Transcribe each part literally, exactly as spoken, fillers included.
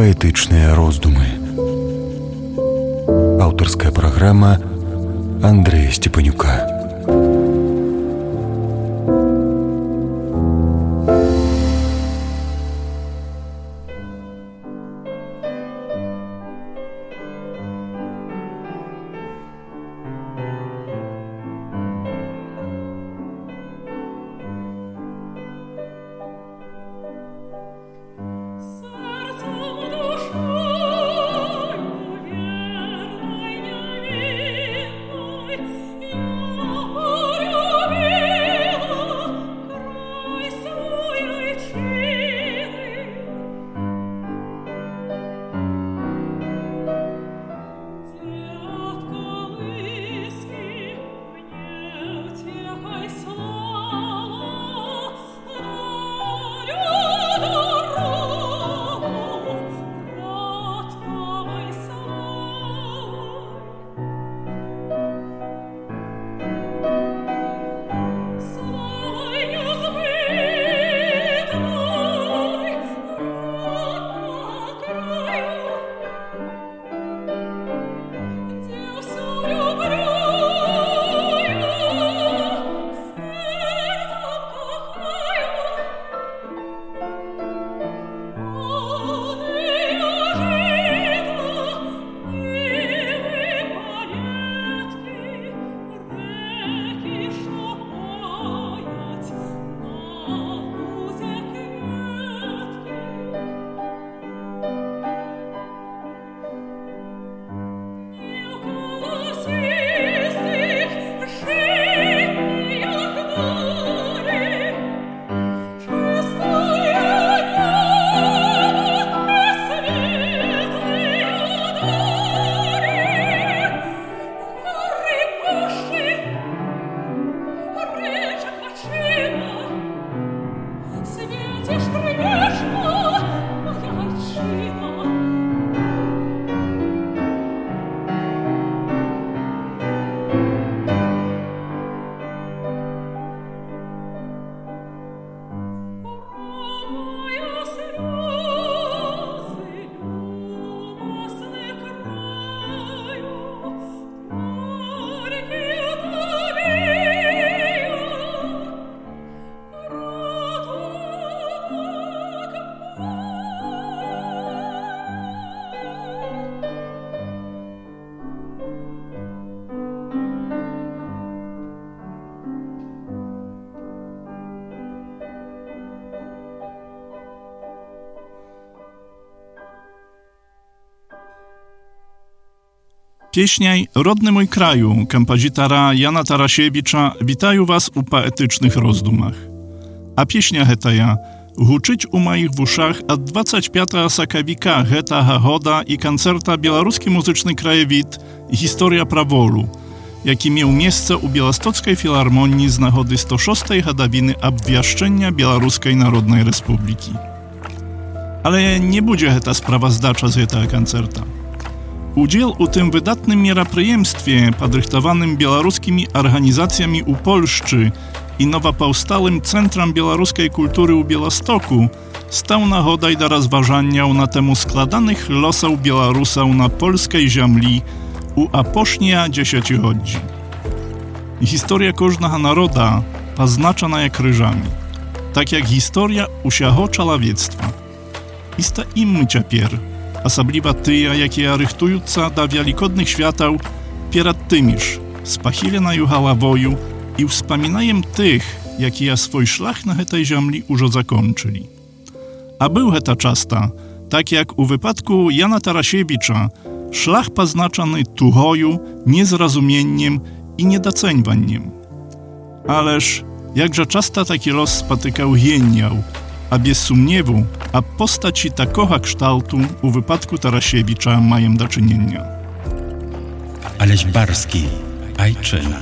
Паэтычныя роздумы. Аўтарская праграма Андрэя Степанюка. Pieśniaj Rodny mój kraju, kompozitara Jana Tarasiewicza witają was u poetycznych rozdumach. A pieśnia hetaja huczyć u moich w uszach od dwudziestego piątego sakawika heta hahoda i koncerta Białoruski Muzyczny Krajewid i Historia Prawolu, jaki miał miejsce u Białostockiej Filharmonii z nagody sto szóstej hadawiny obwiaszczenia Białoruskiej Narodnej Republiki. Ale nie będzie heta sprawa zdacza z heta koncerta. Udział u tym wydatnym merapryjemstwie podrychtowanym białoruskimi organizacjami u Polszczy i nowopowstałym Centrum Białoruskiej Kultury u Białostoku stał nagodaj do rozważania na temu skladanych losów Białorusów na polskiej ziemi u aposznia dziesięciochodzi. Historia każdego naroda poznaczona jak ryżami, tak jak historia usiago człowiectwa. I sta im my ciapier, osobliwa tyja, jakie rychtująca do wielikodnych świateł, pierad tymiż, spachile na juchała woju i wspominajem tych, jakie ja swój szlach na tej ziemi już zakończyli. A był heta czasta, tak jak u wypadku Jana Tarasiewicza, szlach poznaczany tuchoju, niezrozumieniem i niedoceńwaniem. Ależ jakże czasta taki los spotykał hieniał, a bez sumniewu, a postaci takoha kształtu u wypadku Tarasiewicza mają do czynienia. Aleś Barski, Ajczyna.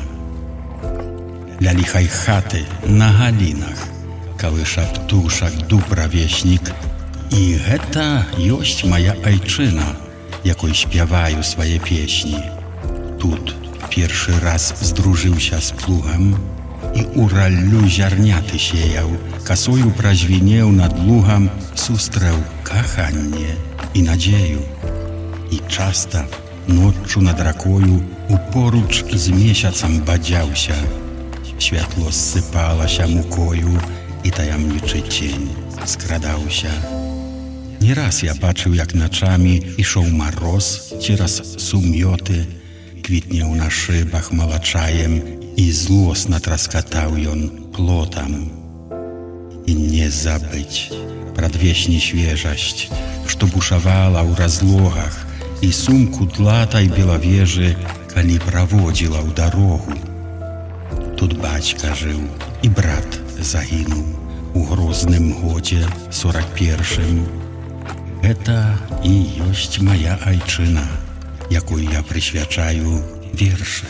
Dla lichaj chaty na galinach, kałysza ptuszak dupra wieśnik i heta jość moja Ajczyna, jaką śpiewają swoje pieśni. Tut pierwszy raz zdrużył się z pluchem i u rallu ziarniaty siejał, kasою praźwienieł nad luchem сустрэў каханне і надзею. І часта ноччу над ракою упоруч з месяцам бадзяўся. Святло ссыпалася мукою, і таямнічы цень скрадаўся. Не раз я бачыў, як начамі ішоў мароз цераз сумёты, квітнеў на шыбах малачаем, і злосна траскатаў ён плотам. І не забыць прадвесні свежасць, што бушавала ў разлогах, і сумку длатай белавежы, калі праводзіла ў дарогу. Тут бацька жыў, і брат загінуў у грозным годзе сорак першым. Гэта і ёсць мая айчына, якой я прысвячаю вершы.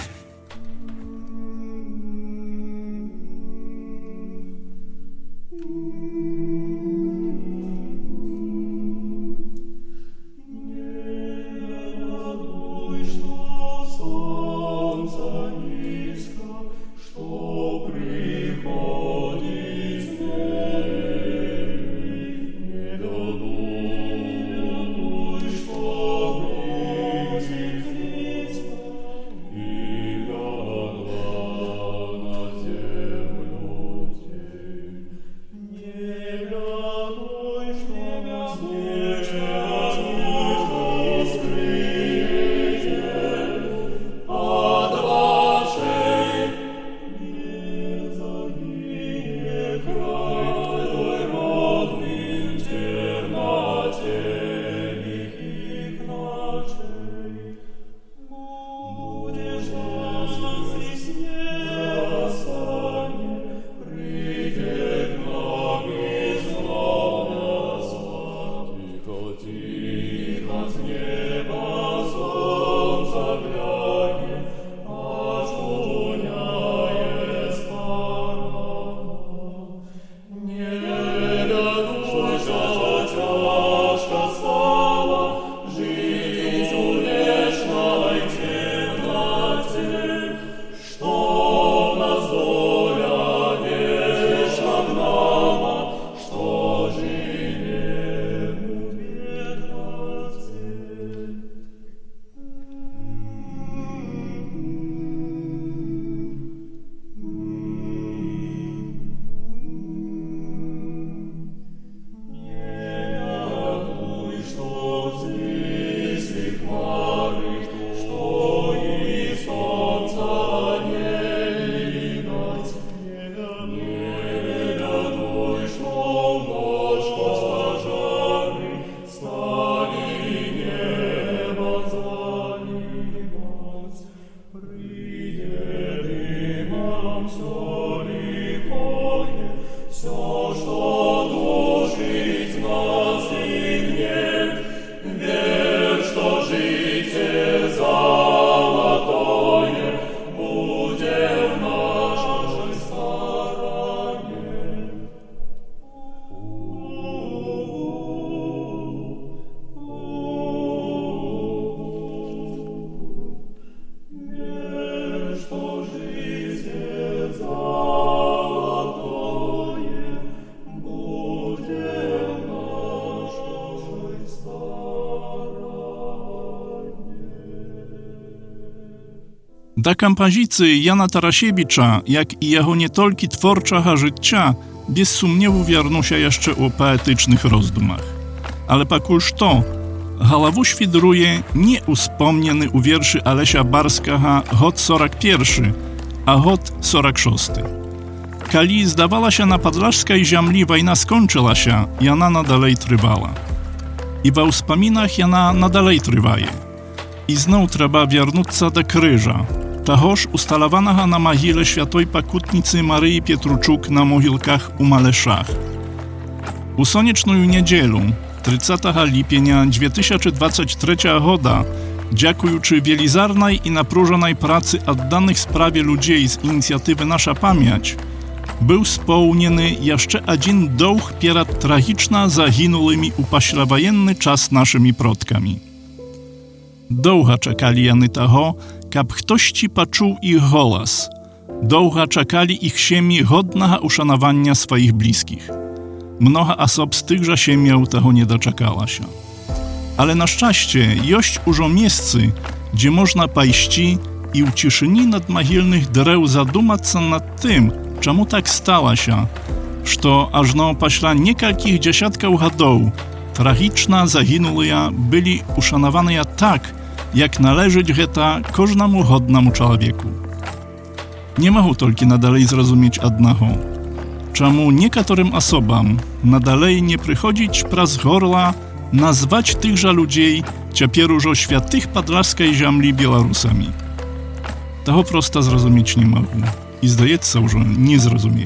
Да кампазіцыі Яна Тарасевіча, як і яго не толькі творчага жыцця, без сумневу вярнуся яшчэ ў паэтычных роздумах. Але пакуль што, галаву świdruje nie uspomniany u wierszy Alesia Barskага год сорок першы, a год сорок шосты. Kali zdawała się na podlaskiej ziemli wojna skończyła się, Jana nadalej trwała. I we wspominach Jana nadalej trwaje. I znów trzeba wiernuться do krzyża, tahoż ustalowanego na mogile świętej pakutnicy Maryi Pietruczuk na mogilkach u Maleszach. U sonieczną niedzielę, trzydziestego lipnia dwa tysiące dwudziestego trzeciego года, dziękujący wielizarnej i napróżonej pracy oddanych sprawie ludzi z inicjatywy Nasza Pamięć, był spełniony jeszcze jeden dług przed tragicznie zaginułymi u poślawojenny czas naszymi przodkami. Długo czekali jany tego, kab ktoś ci poczuł ich głos. Długo czekali ich siemi godnego uszanowania swoich bliskich. Mnoha osob z tychże siemiał tego nie doczekała się. Ale na szczęście jość użo miejscy, gdzie można pajści i u cieszyni nadmahilnych drew zadumać się nad tym, czemu tak stała się, że aż no paśla niekalkich dziesiątkach ładow tragiczna zaginulia byli uszanowane tak, jak należeć geta każdemu godnemu człowieku. Nie mogę tylko nadalej zrozumieć jednego, czemu niektórym osobom nadalej nie przychodzić pras gorla nazwać tychże ludzi ciapierużo światych podlaskiej ziemi Białorusami. Tego prosto zrozumieć nie mogę i zdaje się, że nie zrozumieli.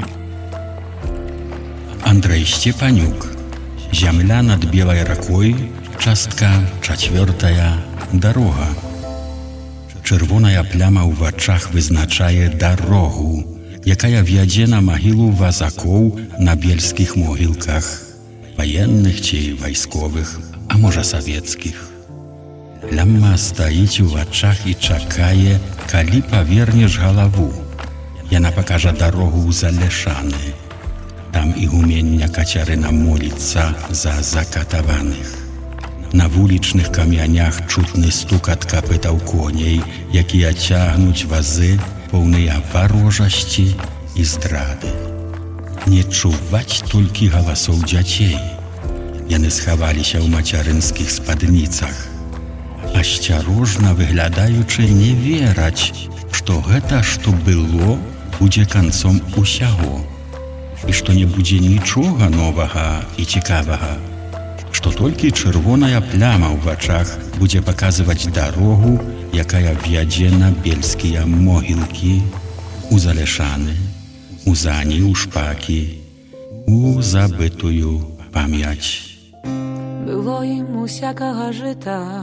Andrzej Stepaniuk, Ziemia nad Białej Rakой, czastka czwarta, doroga. Czerwona plama w oczach wyznaczaje drogę, jaka wiedzie na mogilu wazaków na bielskich mogilkach, wojennych czy wojskowych, a może sowieckich. Plama stoi w oczach i czekaje, kali powierniesz głowę. Jana pokaże drogę za Leszany. Tam igumiennia Kaciaryna molica za zakatowanych. Na ulicznych kamieniach czutny stukat kapytał koniej, jakie ciągnąć wazy pełnej warłożości i zdrady. Nie czuwać tylko głosów dzieci. Jany schowali się w macierynskich spadnicach. A ściaróżno wyglądajuczy nie wierać, że to, co było, będzie końcem usiało. I że nie będzie niczego nowego i ciekawego. Że tylko czerwona plama w oczach będzie pokazywać drogę, jaka wiedzie na bielskie mogilki, u Zaleszany, u Zani, u Szpaki, u zabytą pamięć. Było im usiakaga żyta,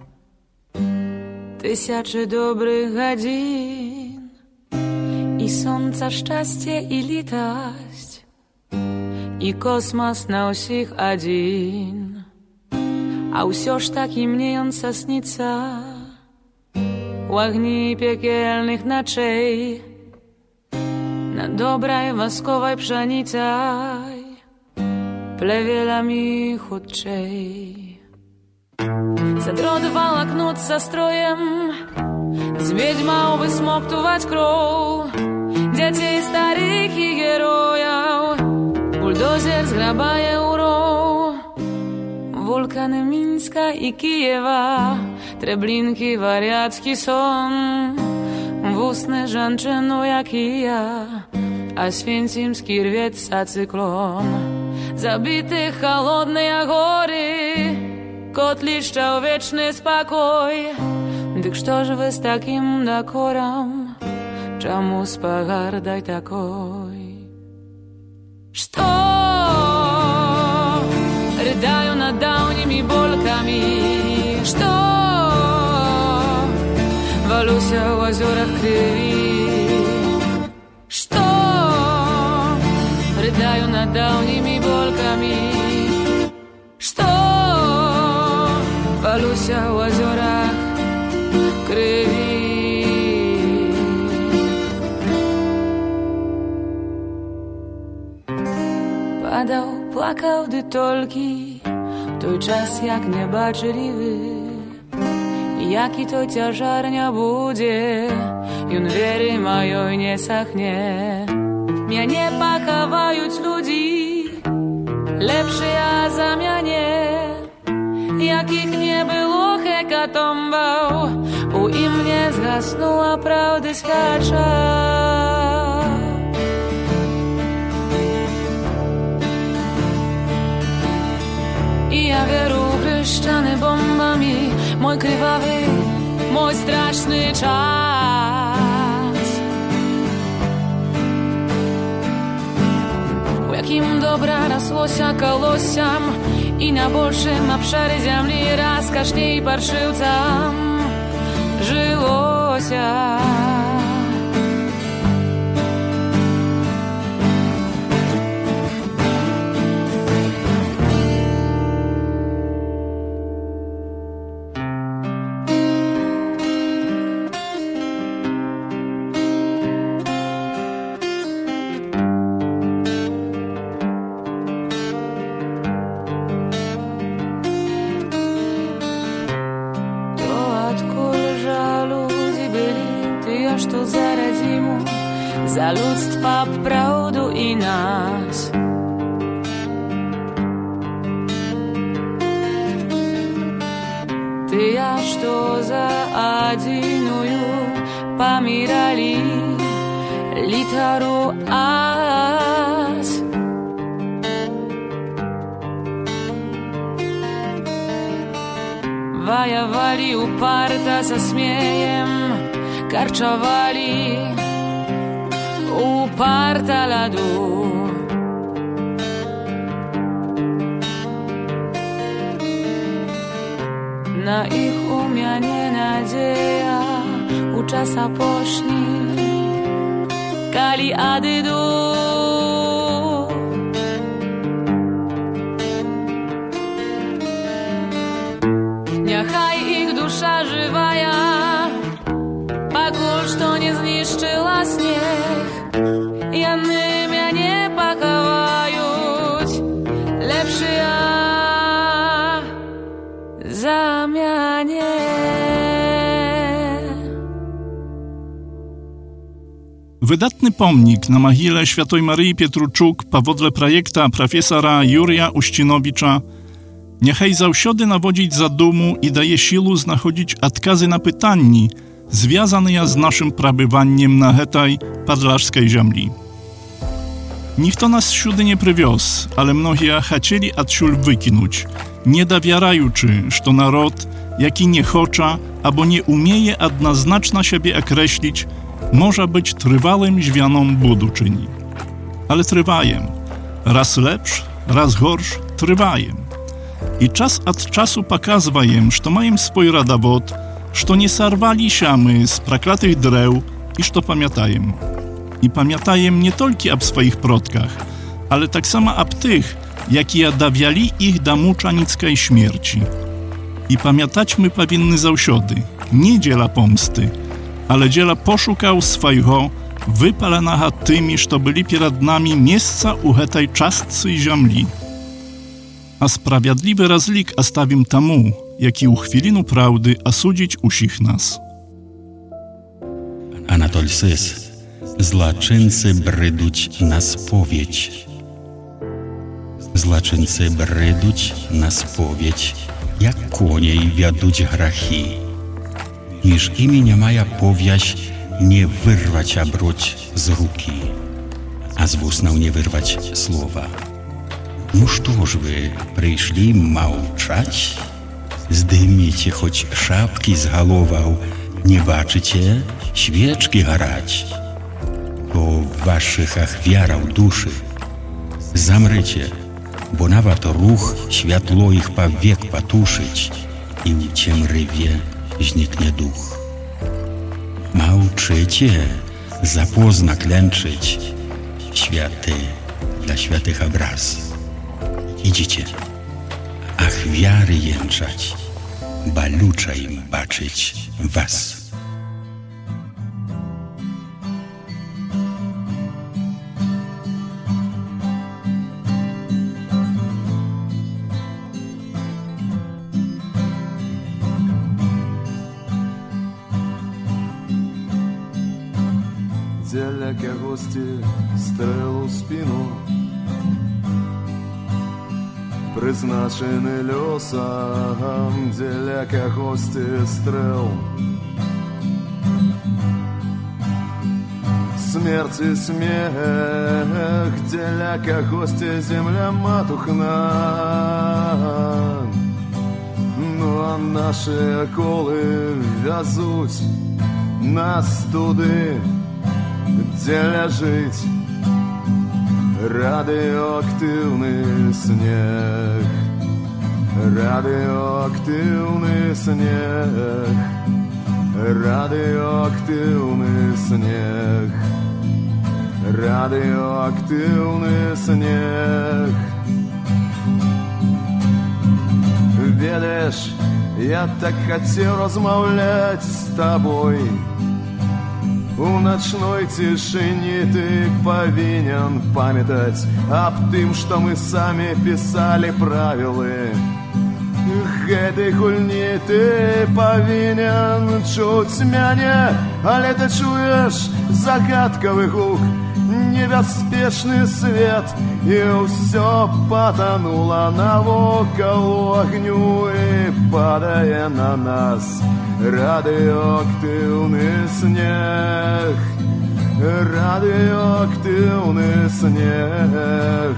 tysiaczy dobrych godzin i słońca szczęście i litość i kosmos na усіх один. A усё ж таки mniejąca snica u огни piekielnych noczej na dobrej woskowej pszenicaj plewiela mi chudczej. Zaдродувала кнут со строем, змедь мał wysmoktować krów, dzieci starych i herojów, buldozer zgrabaje urą. Wulkany Mińska i Kijewa, Treblinki, wariacki son, wusny żanczynu jak i ja, a święcimski rwiec cyklon. Zabity холодные горы, кот лишчał wieczny spokój. Dyk что ж вы с таким докором, czemu spagardaj takoj? Что rydają nad dałnimi bolkami? Что walusia w озерах krwi? Что rydają nad dałnimi bolkami? Что walusia w озерах krwi? Padał, płakał dy tolki, той czas jak nie baczyli wy. Jaki to ciężarnia będzie, jun wiery mojej nie sachnie. Mnie nie pochowają ludzi, lepszy ja zamianie. Jakich nie było hekatombał, u im nie zgasnęła prawdy świadcza. I ja wieru chryszczany bombami, mój krwawy, mój straszny czas. U jakim dobra rosłosia kolosiam i na большym obszarze ziemi rozkoszniej i parszywcam żyłosia. што заради му, за людства, правду и нас. Тыя, што за адзіную паміралі літару ас. Ваявалі упарта са смеем, карчавалі упарта ладу. На іх у мяне надзея у час апошні, калі адыду. Няхай іх душа жывая, пакуль што не знішчыла снег, яны мяне пахаваюць лепшыя за мяне. Wydatny pomnik na mogile Świętej Maryi Pietruczuk powodle projekta profesora Jurija Uścinowicza niechaj zawsiody nawodzić zadumu i daje siłę znachodzić odkazy na pytania związane z naszym prabywaniem na hetaj padlaszskiej ziemi. Nikt to nas siudy nie przywiózł, ale mnogie chcieli odsiul wykinuć, nie dawiarajuczy, że naród, jaki nie chocza, albo nie umieje jednoznacznie siebie określić, może być trwałym zmianą buduczyni. Ale trwajem. Raz lepsz, raz gorsz, trwajem. I czas od czasu pokazwajem, że mają swój radawod, że nie sarwali siamy z praklatych drew i że pamiętajem. I pamiętajem nie tylko o swoich przodkach, ale tak samo o tych, jakie dawiali ich do muczanickiej śmierci. I pamiętać my powinny zawsiody, nie dziela pomsty, ale dziela poszukał swojego, wypalanego tymi, że byli przed nami miejsca u tej czastcy ziemi. A sprawiedliwy razlik ostawim temu, jaki u chwilinu prawdy osudzić usich nas. Anatol Sys, zlaczyńcy bryduć na spowiedź. Zlaczyńcy bryduć na spowiedź, jak koniej wiaduć grachy. Miż imi nie maja powiaś nie wyrwać abroć z ruki, a z wusnał nie wyrwać słowa. No sztoż wy przyszli małczać? Zdejmijcie choć szapki z galował, nie baczycie świeczki garać. Bo w waszych achwiarał duszy zamrycie, bo nawet ruch światło ich powiek patuszyć i u ciemrywie zniknie duch. Małczycie, zapozna klęczyć, światy dla światych obraz. Idziecie, ach wiary jęczać, balucza im baczyć was. Деляке гості стрелу в спину, призначений льосам, деляке гості стрел. Смерть и смех, деляке гості земля матухна. Ну а наші коли в'язуть нас туди, где ляжить радиоактивный снег, радиоактивный снег, радиоактивный снег, радиоактивный снег. Ведаешь, я так хотел размовлять с тобой. У ночной тишине ты повинен памятать об тым, что мы сами писали правилы. гэтай гульні ты павінен чуць мяне, але ты чуеш загадкавы гук, небяспечны свет, і ўсё патанула навокал агню, і падае на нас радыёактыўны снег, радыёактыўны снег,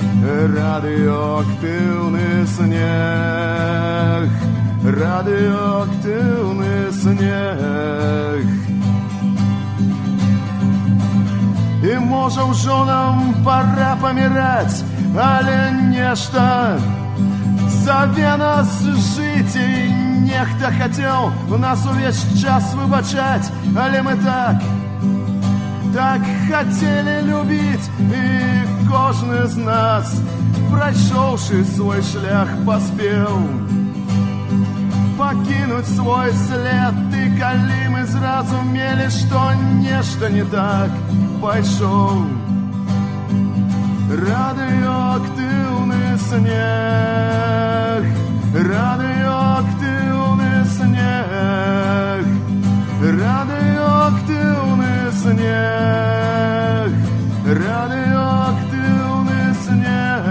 радыёактыўны снег, радыёактыўны снег. І можа ўжо нам пора паміраць, але нешта заве нас жыць, і нехта хацеў нас увесь час выбачаць, але мы так, так хацелі любіць, і кожны з нас, прайшоўшы свой шлях, паспеў пакінуць свой след. І калі мы зразумелі, што нешта не так, пайшоў радыёактыўны снег, радыёактыўны снег, радыёактыўны снег, радыёактыўны снег.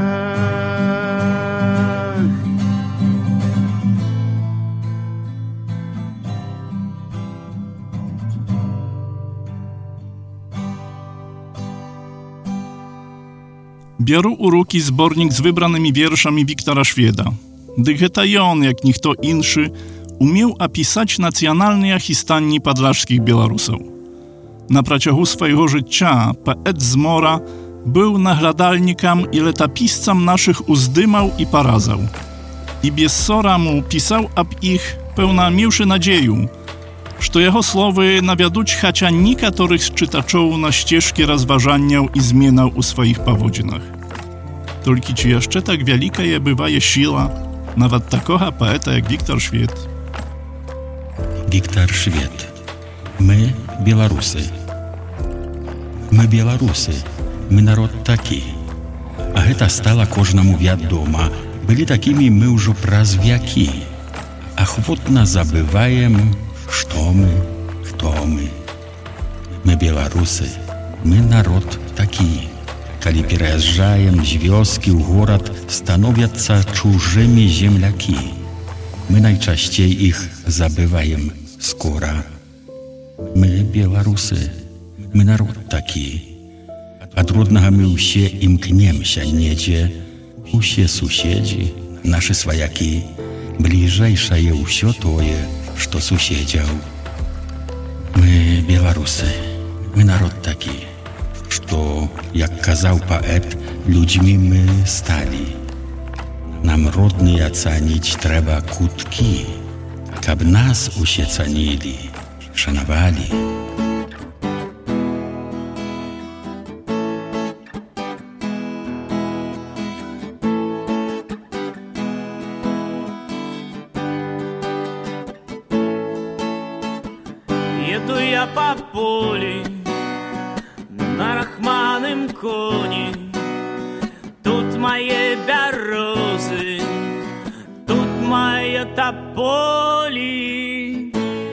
Biorę u ruki zbornik z wybranymi wierszami Wiktora Szweda. Dy гэта ён, jak ніхто іншы, umiał apisać nacjonalne histanni podlaszkich Białorusów. Na przeciągu swojego życia poet z mora był nagradalnikiem i letopiscem naszych uzdymał i parazał. I bez sora mu pisał ab ich pełna miłszy nadzieju, że jego słowy nawiaduć chociaż niektórych z czytaczów na ścieżki rozważaniał i zmieniał u swoich powodzinach. Tylko czy jeszcze tak wielka je bywaje siła, nawet takoha poeta jak Wiktor Szwed. Wiktor Szwed. My, Białorusy. My, Białorusy. My народ taki. A гэта stala кожнаму вядома. Byli takimi my już prаз вякі. Охотно забываем, что мы, кто мы. Мы, Białorusy. My народ taki. Калі переезжаем з вёски ў горад, становятся чужими земляки. Мы najczęściej ich забываем скоро. Мы, Białorusy. My народ taki. Ад роднага мы ўсе імкнемся недзе. Усе суседзі, нашы сваякі, бліжэйшае ўсё тое, што суседзяў. Мы, Białorusy. Мы народ такі, што, як казаў паэт, людзьмі мы сталі. Нам родныя цаніць трэба куткі, каб нас усе цанілі, шанавалі. Еду я по полі на рахманым коні. Тут мае бярозы, тут мае тополі.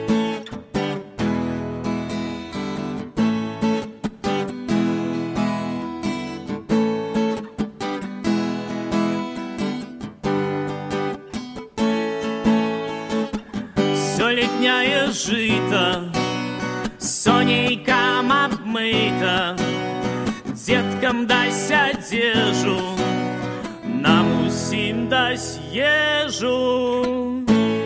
Сёлетняе жыта сонейкам абмыта. Дзеткам дась адзежу, нам усім дась ежу.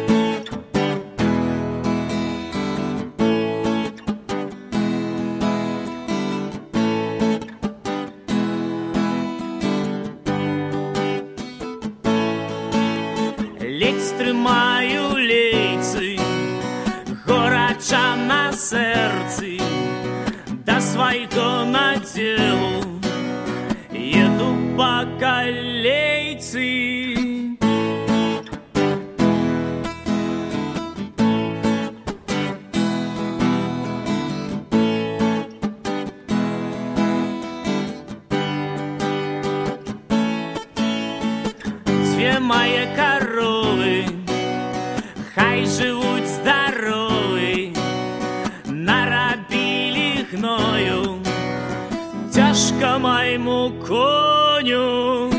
Ледь стрымаю лейцы, горача на сэрцы. Да свайго надзелу еду по калейцы. Две мои коровы живуть здорові, наробили гною, тяжко моєму коню.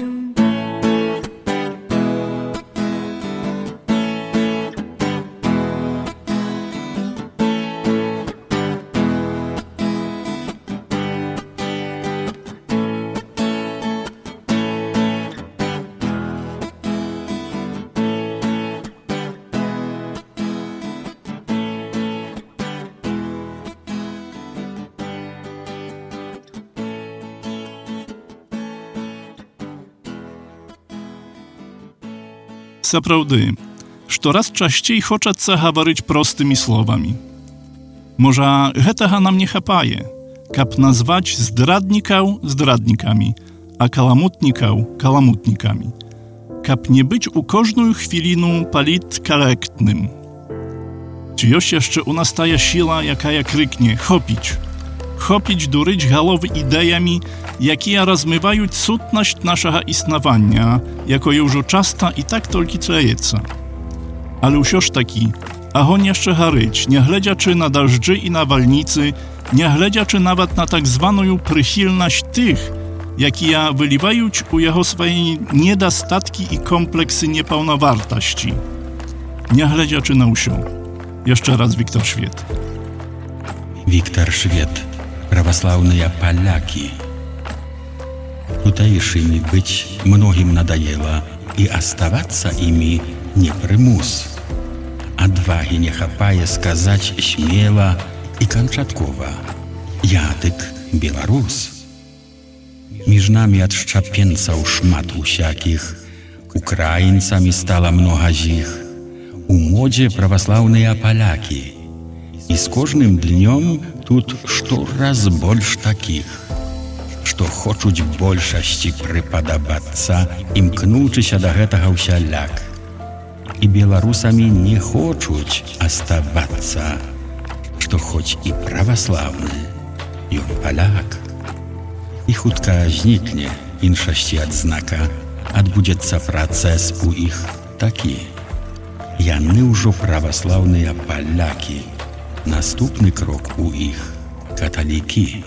Сапраўды, штораз часцей хочацца гаварыць простымі словамі. Можа, гэтага нам не хапае, каб назваць здраднікаў здраднікамі, а каламутнікаў каламутнікамі, каб не быць у кожную хвіліну паліткарэктным. Ці ёсць яшчэ ў нас тая сіла, якая крыкне «Хопіць!» Хопіць дурыць галовы ідэямі, якія размываюць сутнасць нашага існавання, якое ўжо часта і так толькі цаецца. Але ўсё ж такі, агонь яшчэ гарыць, нягледзячы на дажджы і навальніцы, нягледзячы нават на так званую прыхільнасць тых, якія выліваюць у яго свае недастаткі і комплексы непаўнавартасці. Нягледзячы на ўсё. Яшчэ раз Віктор Швед. Віктор Швед. Православные поляки. Тутаишими быть многим надоело, и оставаться ими не примус. Отваги не хапае сказать смело и кончатково. Я тык белорус. Між нами от шчапенцаў шмат усяких, украинцами стало много жих. У моdzie православные поляки. И с кожным днем тут што раз больш таких, што хочуць большасці прыпадабацца, імкнучыся да гэтага ўсяляк. І беларусамі не хочуць аставацца, што хоць і праваслаўны, ён паляк. І хутка знікне іншасці адзнака, адбудзецца працэс у іх такі. Яны ўжо праваслаўныя палякі. Наступны крок у іх каталікі.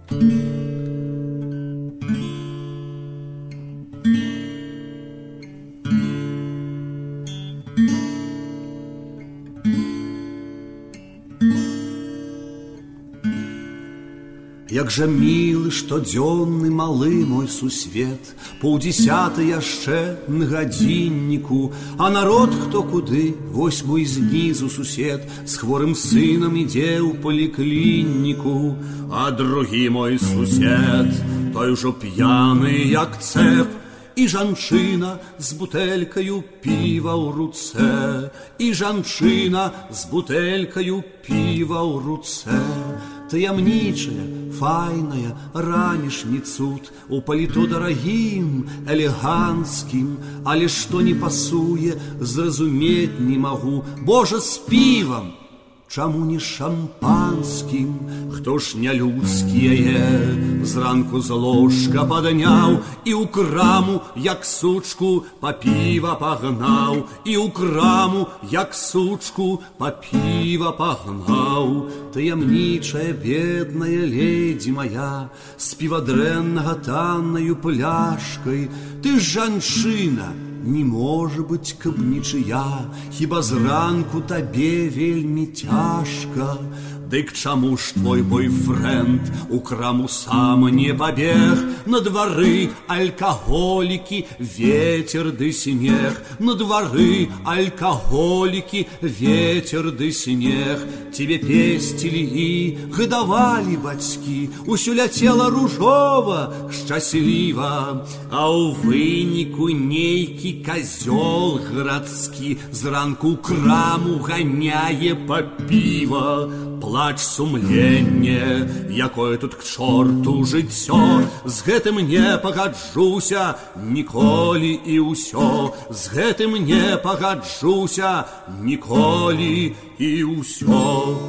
Як жа мілы штодзённы малы мой сусвет, паўдзесяты яшчэ на гадзінніку, а народ хто куды, вось мой знізу сусед з хворым сынам ідзе ў паліклініку, а другі мой сусед, той ужо п'яны як цэп, і жанчына з бутэлькаю піва ў руцэ, і жанчына з бутэлькаю піва ў руцэ. Таямнічая, файная, ранішні цуд, у паліто дарагім, элеганцкім, але што не пасуе, зразумець не магу. Божа, з півам, чаму не шампанскім? Хто ж нялюдскі яе зранку з ложка падняў і ў краму, як сучку, па піва пагнаў, і ў краму, як сучку, па піва пагнаў. Таямнічая, бедная ледзі моя, з півадрэннага таннаю пляшкай, ты ж жанчына, не можа быць, каб нічыя, хіба зранку табе вельмі цяжка. Дык чаму ж твой бойфренд у краму сам не пабег? На двары алкаголікі, ветер ды снег, на двары алкаголікі, ветер ды снег. Тебе песцілі і гадавалі бацькі, усё ляцела ружова, шчасліва, а ў выніку нейкі казёл гарадскі зранку ў краму ганяе па піва. Плач сумленне, якое тут к чорту жыццё, з гэтым не пагаджуся ніколі і ўсё, з гэтым не пагаджуся ніколі і ўсё.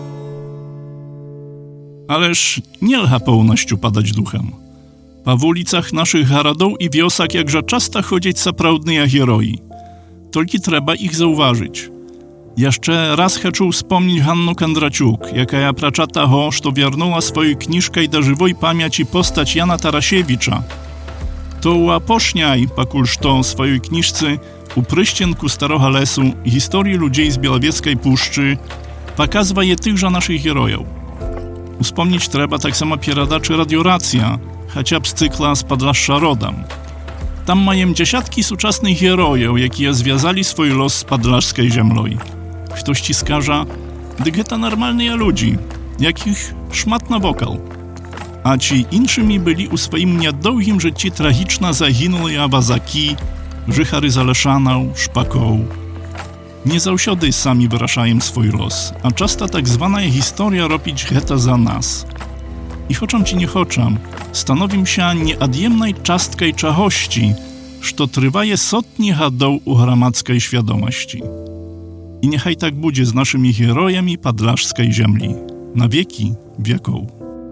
Ale ж нельга поўнасцю падаць духам. Па вуліцах нашых гарадоў і вёсак якжа часта ходзяць сапраўдныя героі. Толькі трэба іх заўважыць. Jeszcze raz хочу wspomnieć Hannu Kandraciuk, jaka praczata ho, što wiernuła swoją kniżkę do żywej pamięci postać Jana Tarasiewicza. To łapośniaj, pakulż to swojej kniżce u pryścienku Staroga Lesu historii ludzi z Białowieskiej Puszczy pokazuje tychże naszych herojów. Wspomnieć trzeba tak samo pieradaczy Radioracja, chociaż z cykla z Podlasza rodam. Tam mają dziesiątki współczesnych herojów, jakie związali swój los z podlaszskiej ziemlą. Ktoś ci skaże, dyg to normalne ludzi, jakich szmat na wokal. A ci inszymi byli u swoim niedługim życiu tragiczna zaginuli awazaki, żychary Zaleszanał, Szpakoł. Nie zawsiody sami wyraszają swój los, a często tak zwana historia robić heta za nas. I choczam ci nie choczam, stanowim się nieodjemnej czastkai czachości, što trwaje sotni hadów u gromadzkiej świadomości. I niechaj tak będzie z naszymi herojami podlaszskiej ziemi, na wieki wieków.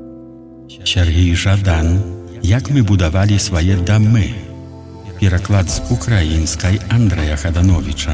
Сергей Жадан, як мы будавалі свае дамы. Пераклад з украінскай Андрэя Хадановича.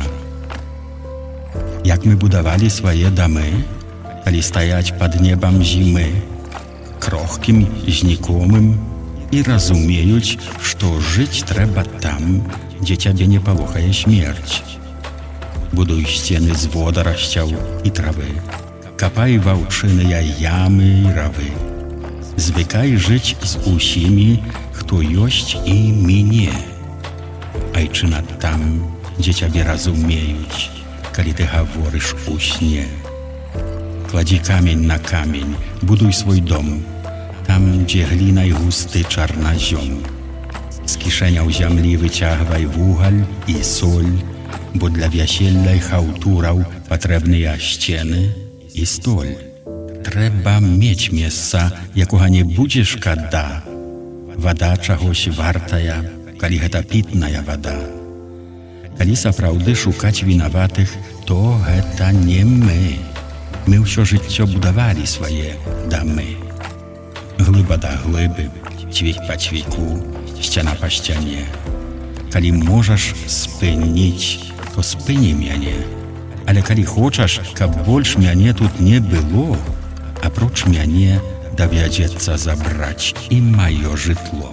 Як мы будавалі свае дамы, калі стаяць пад небам зімы, крохкім, знікомым, і разумеюць, што жыць трэба там, дзе цябе не палохае смерць. Будуй сцены з водарасцяў і травы, капай ваўчыныя ямы і равы. Звыкай жыць з усімі, хто ёсць і мяне. Айчына там, дзе цябе разумеюць, калі ты гаворыш у сне. Кладзі камень на камень, будуй свой дом, там, дзе глінай густы чарназём. З кішэняў зямлі выцягвай вугаль і соль, бо для вяселля і хаўтураў патрэбныя сцены і столь. Трэба мець месца, якога не будзе шкада. Вада чагось вартая, калі гэта пітная вада. Калі сапраўды шукаць вінаватых, то гэта не мы. Мы ўсё жыццё будавалі свае дамы. Глыба да глыбы, цвік па цвіку, сцяна па сцяне. Калі можаш спыніць, то спыні мяне. Але калі хочаш, каб больш мяне тут не было, апроч мяне давядзецца забраць і маё жытло.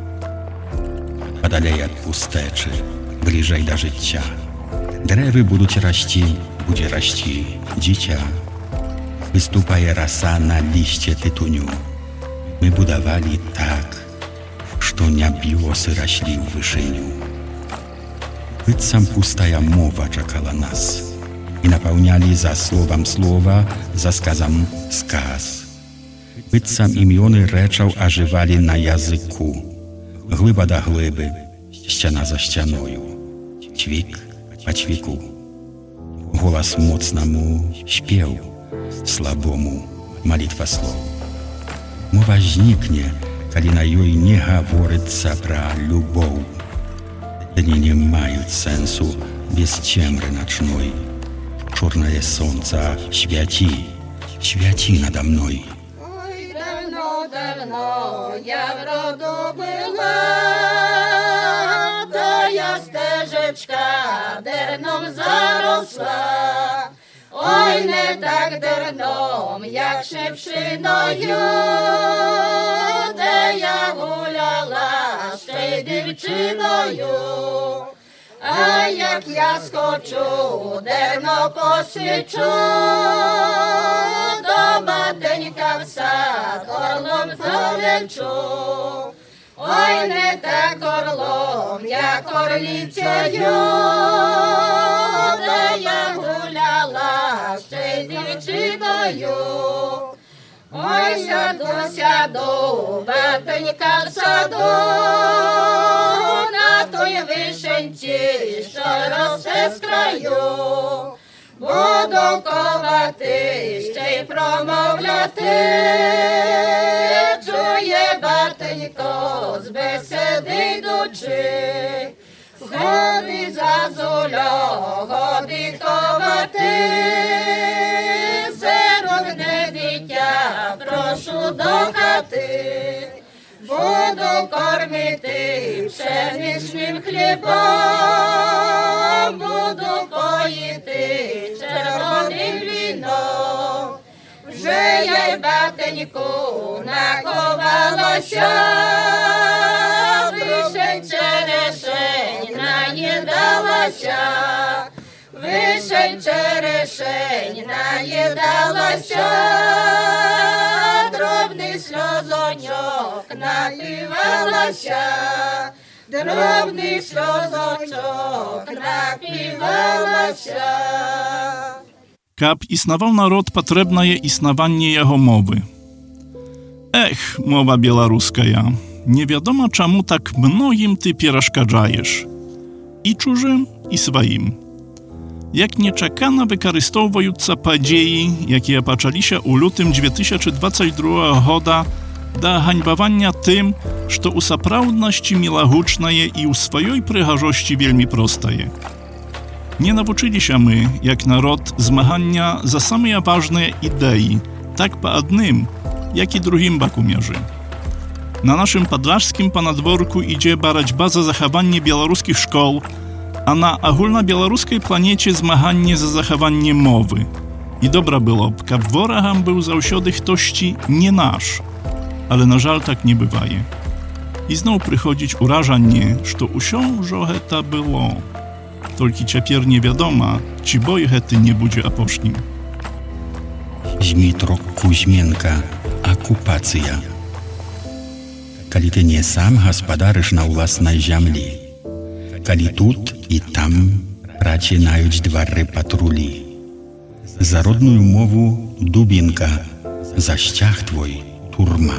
Падалей ад пустэчы, бліжэй да жыцця. Дрэвы будуць расці, будзе расці дзіця. Выступае раса на лісце тытуню. Мы будавалі так, што нябёсы раслі ў вышыню. Быццам пустая мова чакала нас. І напаўнялі за словам слова, за сказам сказ. Быццам імёны рэчаў ажывалі на языку. Глыба да глыбы, сцяна за сцяною, цвік па цвіку. Голас моцнаму śpieў, слабому малітва слоў. Мова знікне, калі на ёй не гаворыцца пра любоў. Дні не маюць сэнсу без цемры начной. Чорное сонце святі, святі надо мной. Ой, давно-давно я в роду була, тая стежечка дерном заросла. Ой, не так дерном, як шипшиною, де я гуляла ще й дівчиною. А як я скочу, дерно посичу, до батенька в сад орлом залечу. Ой, не так орлом, як орлицею, де я гуляла ще дівчиною. Ой, сяду, сяду, батенька в саду, на той вишенці, що росте з краю. Буду ковати, ще й промовляти, чує батенько з бесіди йдучи. Годи зазуля, годи ковати, сиротне дитя, прошу до хати. Буду кормити пшеничним хлібом, буду поїти Вже я й батеньку наковалася, вишень черешень наїдалася, вишень черешень наїдалася, дробний сльозочок напівалася, дробний сльозочок напівалася. Kab існаваў народ, патрэбнае існаванне яго мовы. Эх, мова беларуская, невядома, чаму так многім ты перашкаджаеш. І чужым, і сваім. Як нечакана выкарыстоўваюцца падзеі, якія пачаліся ў лютым дзве тысячы дваццаць другога года да ганьбавання тым, што ў сапраўднасці мілагучнае і ў сваёй прыгажосці вельмі простае. Nie nawuczyliśmy my, jak naród, zmagania za same ważne idei, tak po jednym, jak i drugim baku mierzy. Na naszym podlaskim ponadworku idzie barać za zachowanie białoruskich szkół, a na ogólnobiałoruskiej planecie zmaganie za zachowanie mowy. I dobra było, kab worogam był zawsiody ktości nie nasz, ale na żal tak nie bywaje. I znowu przychodzić urażanie, że usią, że to było. Толькі цяпер невядома, ці бой гэты не будзе апошнім. Змітрок Кузьменка. Акупацыя. Калі ты не сам гаспадарыш на ўласнай зямлі, калі тут і там прачынаюць двары патрулі. За родную мову дубінка, за сцяг твой турма.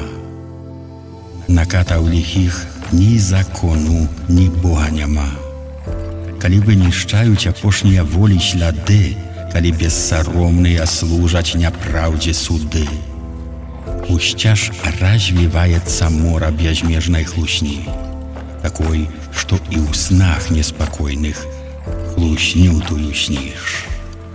Накатаў ліхіх ні закону, ні Бога няма. Калі вынішчаюць апошнія волі сляды, калі бессаромныя служаць няпраўдзе суды. Усцяж развіваецца мора бязмежнай хлусні, такой, што і ў снах неспакойных хлусню тую сніш.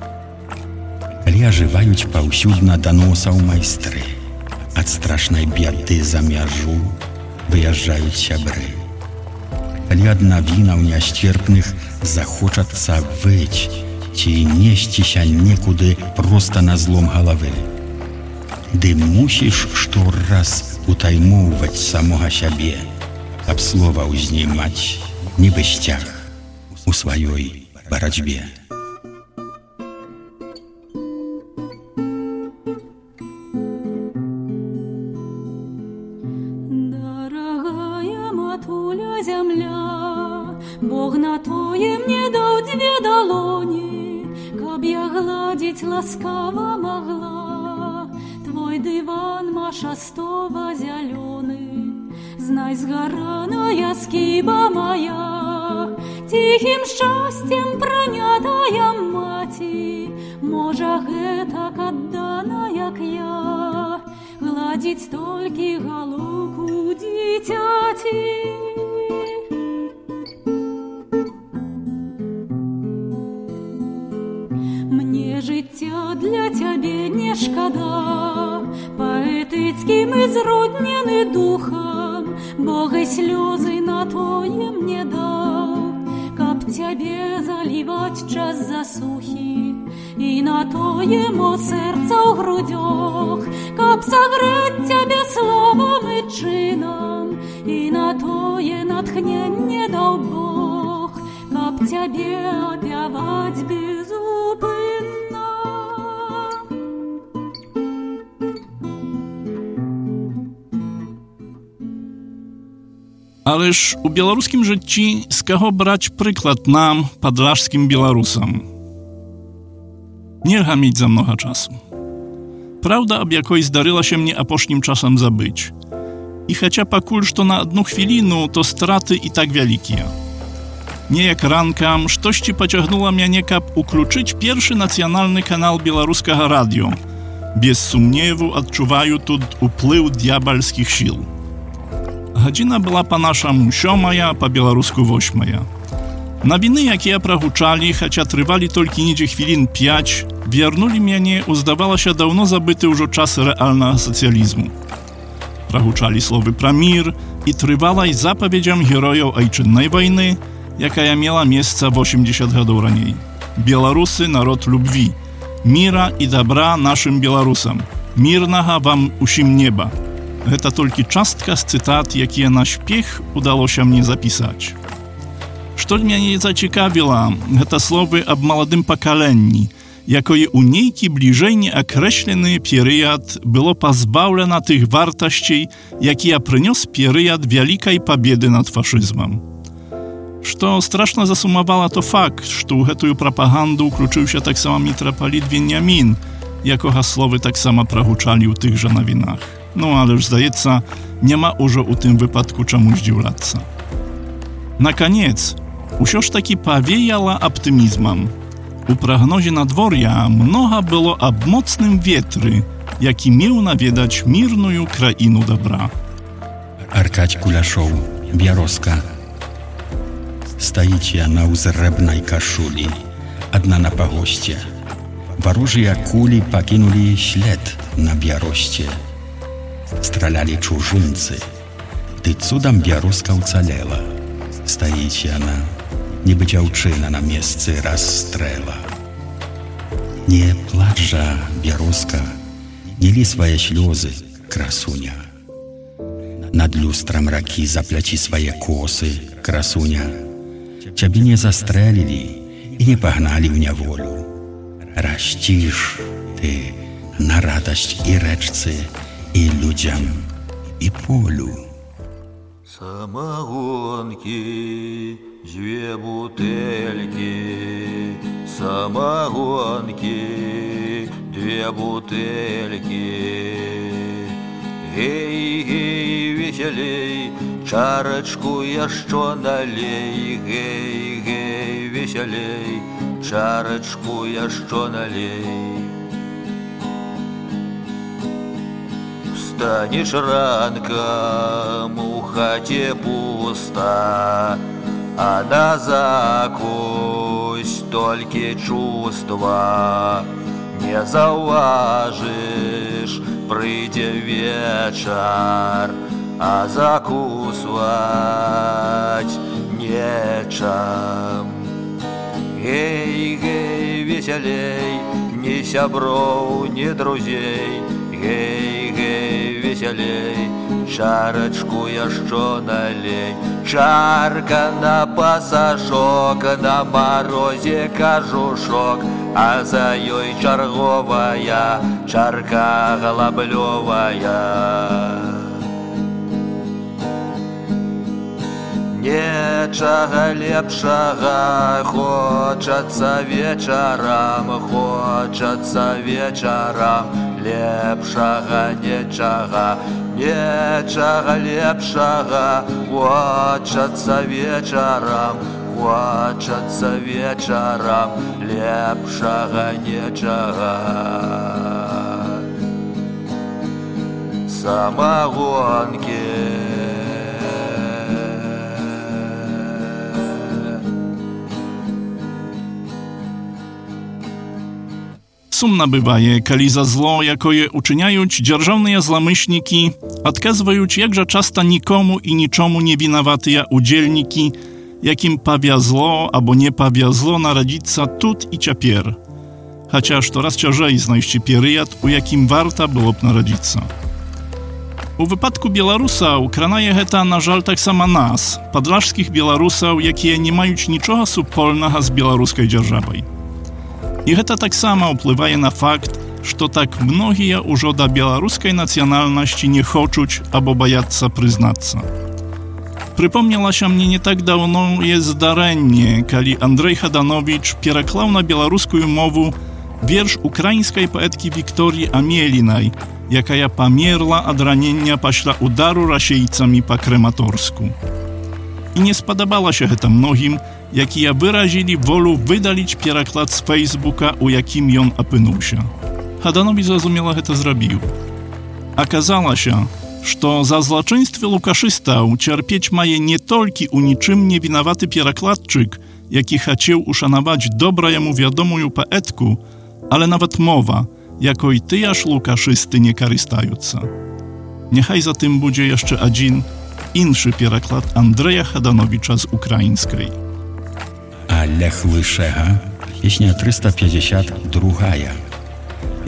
Калі ажываюць паўсюдна даносаў майстры, ад страшнай бяды за мяжу выязджаюць сябры. Калі ад навінаў нясцерпных захочацца выць ці несціся некуды проста на злом галавы, ды мусіш штораз утаймоўваць самога сябе, каб слова ўзнімаць нібы сцяг у сваёй барацьбе. Бог на тое мне даў дзве далоні, каб я гладзіць ласкава магла. Твой дыван, Маша, стова зялёны, знай, згараная скіба моя, тихім шчасцем пранятая маці, можа гэтак аддана, як я, гладзіць толькі галоўку дзіцяці. Жыцця для цябе не шкада, паэтыцкім і зроднены духам, Бог і слёзы на тое мне даў, каб цябе заліваць час засухі, і на тое мо сэрца ў грудзях, каб сагрэць цябе словам і чынам, і на тое натхненне даў Бог, каб цябе апяваць безупынна. Ależ u białoruskim życiu z kogo brać przykład nam, podlaskim Białorusam? Nie ha mieć za mnoho czasu. Prawda ob jakoś zdaryła się mnie aposznim czasem zabyć. I chociaż pakul, że na jedną chwilinu, to straty i tak wielkie. Nie jak rankam, sztości pociągnęła mnie niekap ukluczyć pierwszy nacjonalny kanał białoruskiego radio. Bez sumniewu odczuwają tu upływ diabalskich sił. Godzina była po naszemu siómaja, po białorusku wośmaja. Nawiny, jakie ja prahuczali, chociaż trwali tylko niedzie chwilin pięć, wernuli mnie, uzdawała się dawno zabyty już czas realnego socjalizmu. Prahuczali słowy pra mir i trwalaj zapowiedziam herojów ojczynnej wojny, jaka ja miała miejsce w osiemdziesiąt lat raniej. Białorusy, naród lubwi, mira i dobra naszym Białorusom. Мирнага вам усім неба. Гэта толькі частка з цытат, якія на шпех удалося мне запісаць. Што мяне зацікавіла, гэта словы аб маладым пакаленні, якое у нейкі бліжэй неакрэслены перыяд было пазбаўлена тых вартасцей, якія прынёс перыяд вялікай пабеды над фашызмам. Што страшна засумавала то факт, што ў гэтую прапаганду ўключыўся таксама мітрапаліт Веньямін, якога словы таксама прагучалі ў тых жа навінах. Ну, ale zdaється, няма ўжо ў тым выпадку чаму здзіўляцца. Наконец, усё ж такі павеяла аптымізмам. У прагнозе надвор'я многа было аб моцным ветры, які меў наведаць мірную краіну добра. Аркадź Куляшоў, Бяроска. Стаіце на ўзрэбнай кашулі, адна на пагосце. Варожыя кулі пакінулі след на Бяросце. Стралялі чужынцы. Ты цудам Бяроска ўцалела. Стаіць яна, нібы дзяўчына на месцы расстрела. Не плач жа, Бяроска, не лі свае слёзы, красуня. Над люстрам ракі запляці свае косы, красуня. Цябе не застрэлілі і не пагналі ў няволю. Расціш ты на радасць і рэчцы, и людям, и полю. Самогонки, две бутыльки, самогонки, две бутыльки. Гей, гей, веселей, чарочку еще налей. Гей, гей, веселей, чарочку еще налей. Станешь ранком, у хаті пусто, а на закусь толькі чувства. Не заўважыш, прыйдзе вечар, а закусваць нечам. Гей, гей, веселей, ни сяброў, ни друзей. Гей, гей, веселей, чарочку еще налей. Чарка на пасажок, на морозе кожушок, а за ёй чарговая чарка голоблёвая. Нечага лепшага хочацца вечарам, хочацца вечарам. Лепшага нечага, нечага лепшага, хочацца вечарам, хочацца вечарам, лепшага нечага. Самогонки. Сумна бывае, калі за зло, якое учыняюць дзяржаўныя зламышнікі, адказваюць якжа часта нікому і нічому не вінаватыя удзельнікі, якім павязло або не павязло нарадзіцца тут і цяпер. Хаця штораз цяжэй знайсці перыяд, у якім варта было б нарадзіцца. У выпадку беларусаў кранае гэта, на жаль, таксама нас, падлажскіх беларусаў, якія не маюць нічога супольнага з беларускай дзяржавай. І гэта таксама ўплывае на факт, што так многія ўжо да беларускай нацыянальнасці не хочуць або баяцца прызнацца. Прыпомнілася мне не так даўно є здарэнне, калі Андрэй Хаданowicz пераклаў на беларускую мову верш украінскай паэткі Вікторіі Амелінай, якая памерла ад ранення пасля удару расейцамі па Краматорску. І не спадабалася гэта многім, якія выразілі волю выдаліць пераклад з Фейсбука, у якім ён апынуўся. Хаданowicz, зразумела, гэта зрабіў. Аказалася, што за злачынствы лукашыстаў цярпець мае не толькі у нічым не вінаваты перакладчык, які хацеў ушанаваць добра яму вядомую паэтку, але нават мова, якой тыя ж лукашысты не карыстаюцца. Няхай затым будзе яшчэ адзін іншы пераклад Андрэя Хаданowicza з украінскай. Олег Вышега, песня триста пятьдесят два.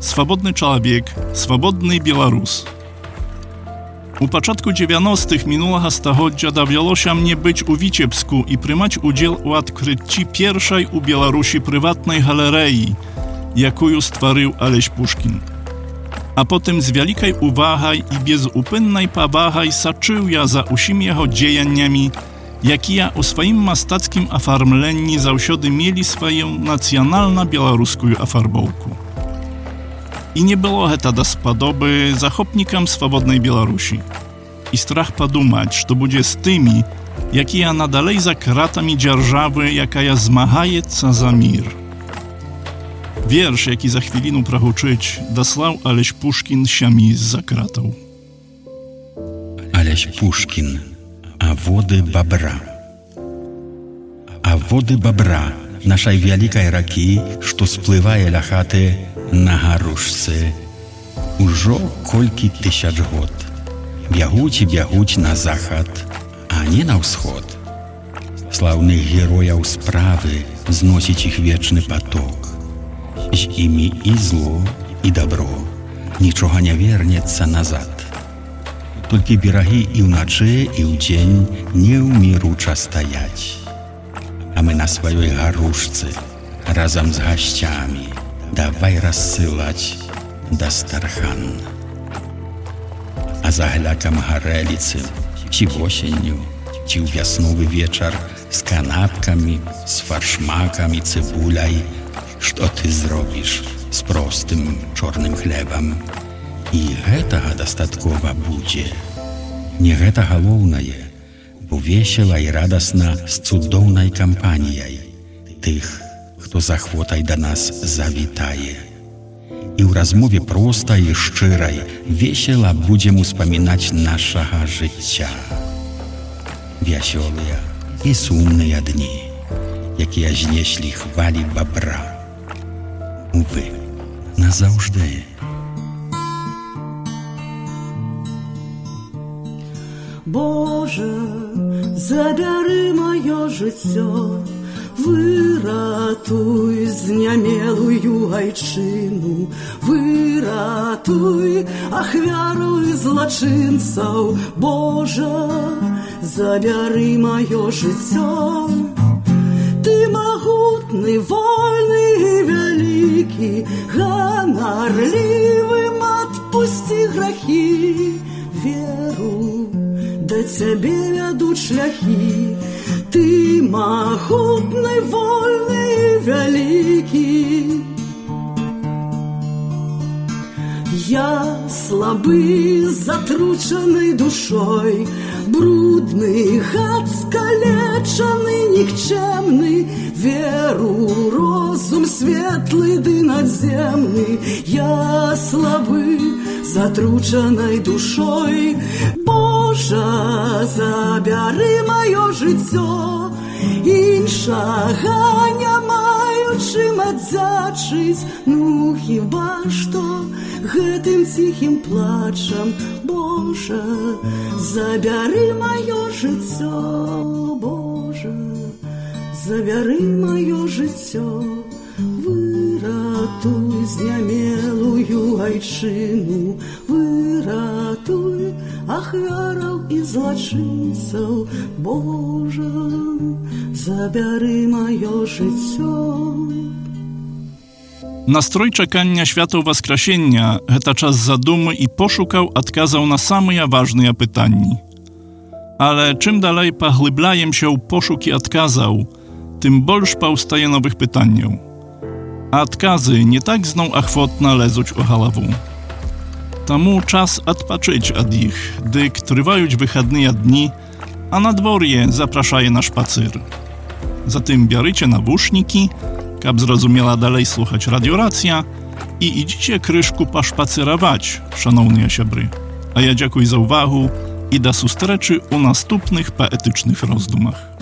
swobodny człowiek, swobodny Białorus. U początku dziewięćdziesiątych minulego stulecia dowiało się mnie być u Witebsku i prymać udział u odkryciu pierwszej u Białorusi prywatnej galerii, jaką stworzył Aleś Puszkin. A potem z wielkiej uwagą i bezupynnej powagą saczył ja za usimi jego dziejaniami, jakie u swoim mastackim ofarmleniu zawsiody mieli swoją nacjonalną białoruską afarbowkę. I nie było heta do spodoby zachopnikom swobodnej Białorusi. I strach podumać, to będzie z tymi, jakie ja nadalej za kratami dzierżawy, jaka ja zmahajeca za mir. Wiersz, jaki za chwilinu prachuczyć, dosłał Aleś Puszkin siami za kratą. Aleś Puszkin, a wody babra. A wody babra, naszej wielkiej raki, što spływaje la chaty na garuszce, użo kolki tysiąc god. Biaguć i biaguć na zachód, a nie na wschód. Sławnych herojów sprawy znosić ich wieczny potok. Z imi i zło, i dobro, niczego nie wiernieca nazad. Tylko береги i w nocy, i w dzień nie umierucza stajać. A my na swojej garuszce, razem z gościami, dawaj rozsyłać dastarchan. A za glakam garelicy, ci w osieniu, ci w wiosnowy wieczór, z kanapkami, z farszmakami, cebulaj, co ty zrobisz z prostym, czarnym chlebem. I getaga dostatkowa budzie. Nie geta główne, bo wesiela i radosna z cudownej kampanią tych, kto zachwotaj do nas zawitaje. I w rozmowie prostej i szczerej wesiela będziemy wspominać naszego życia. Wesiole i sumne dni, jakie znieśli chwali babra. Uwy, na zawsze. Боже, забяры маё жыццё, выратуй знямелую айчыну, выратуй ахвяру і злачынцаў. Боже, забяры маё жыццё, ты магутны, вольны і вялікі, ганарлівым адпусці грахі, веру да цябе вядуць шляхі. Ты магутны, вольны і вялікі. Я слабы, затручаны душой, брудны, гад скалечаны, нікчемны, веру, розум светлы ды надземны. Я слабы, затручанай душой. Божа, забяры маё жыццё, іншага не маю чым адзячыць. Ну хіба што гэтым ціхім плачам. Божа, забяры маё жыццё. Божа, забяры маё жыццё. Выратуй знямелую айчыну, выратуй ахвяраў і злачынцаў. Божа, забяры маё жыццё. Nastrój czekania światła Waskrasienia to czas zadumy i poszukał odkazał na samые ważne pytania. Ale czym dalej pogłębiajem się poszuki odkazał, tym больше powstaje nowych pytań. A odkazy nie tak zną achwotna lezuć o głowę. Tamu czas odpoczyć od ich, gdyk trwają wychodne dni, a na dworje zapraszaje na szpacer. Zatem bierzcie nawuszniki, kab zrozumiała dalej słuchać radioracja i idziecie kryszku paszpacerować, szanowni siabry. A ja dziękuję za uwagę i do sustreczy u następnych poetycznych rozdumach.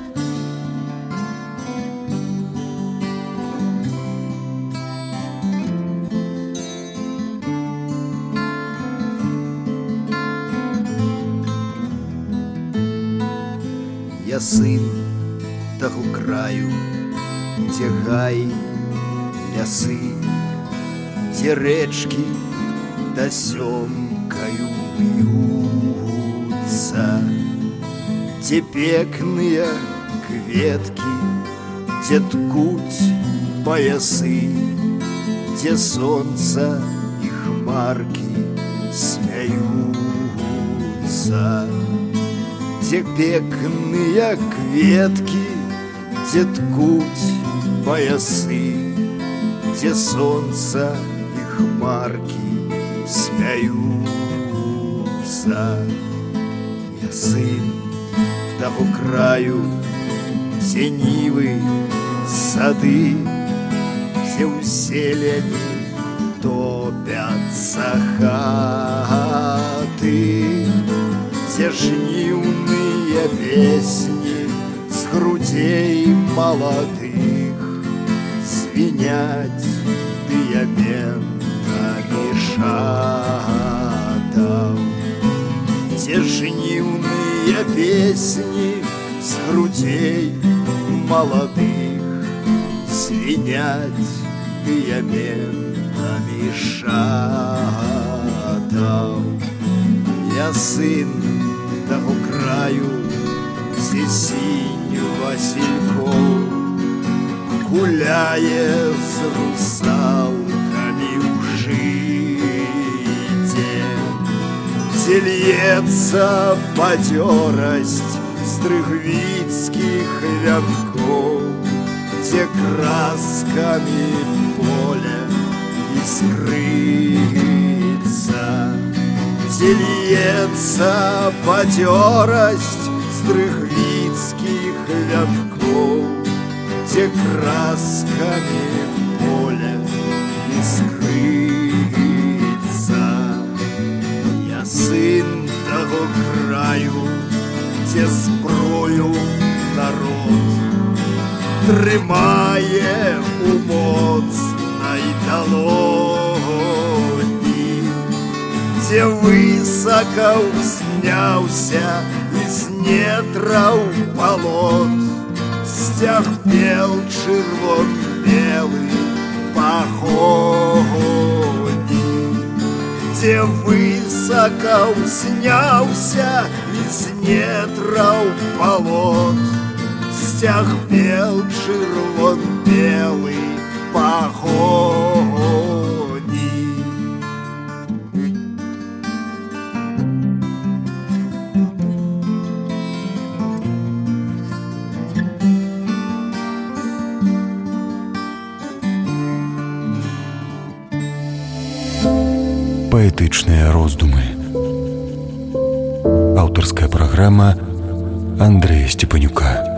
Я сын того краю, где гаи, лясы, где речки тасёмкою бьются, те пекные кветки, где ткуть поясы, где солнце и хмарки смеются, где пекные кветки, где ткуть поясы, где солнце и хмарки смеются. Я сын того краю, где нивы, сады, где у зелени топятся хаты, где жнивные песни с грудей молодых звенять диаментами шатов, где жнивные песни с грудей молодых звенять диаментами шатов. Я сын того краю, где синь васильков гуляет с русалками в жите, где льется бадёрость стрыгвицких венков, где красками поле искрится, где льется бадёрость стрыгвицких венков, где красками поле искрится. Я сын того краю, где зброю народ трымае у моцнай далоні, где высоко узняўся из нетраў болот сцяг бел чырвон-белы паходні, где высоко узняўся из нетраў болот сцяг бел чырвон-белы паходні. Паэтычныя роздумы. Аўтарская праграма Андрэя Степанюка.